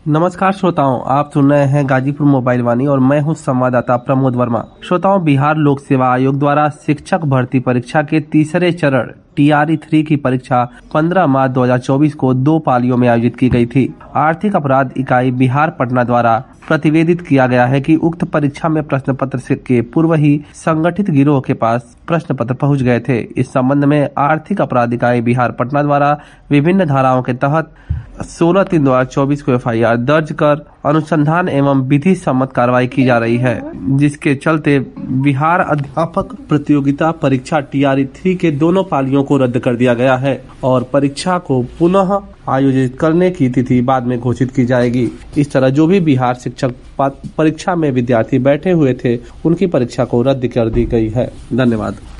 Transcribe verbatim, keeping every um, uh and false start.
नमस्कार श्रोताओं, आप सुन रहे हैं गाजीपुर मोबाइल वाणी और मैं हूं संवाददाता प्रमोद वर्मा। श्रोताओं, बिहार लोक सेवा आयोग द्वारा शिक्षक भर्ती परीक्षा के तीसरे चरण टी आर ई थ्री की परीक्षा पंद्रह मार्च दो हज़ार चौबीस को दो पालियों में आयोजित की गई थी। आर्थिक अपराध इकाई बिहार पटना द्वारा प्रतिवेदित किया गया है कि उक्त परीक्षा में प्रश्न पत्र के पूर्व ही संगठित गिरोह के पास प्रश्न पत्र पहुंच गए थे। इस संबंध में आर्थिक अपराध इकाई बिहार पटना द्वारा विभिन्न धाराओं के तहत सोलह तीन दो हजार चौबीस को एफ आई आर दर्ज कर अनुसंधान एवं विधि सम्मत कार्रवाई की जा रही है, जिसके चलते बिहार अध्यापक प्रतियोगिता परीक्षा टी आर ई थ्री के दोनों पालियों को रद्द कर दिया गया है और परीक्षा को पुनः आयोजित करने की तिथि बाद में घोषित की जाएगी। इस तरह जो भी बिहार शिक्षक परीक्षा में विद्यार्थी बैठे हुए थे, उनकी परीक्षा को रद्द कर दी गई है। धन्यवाद।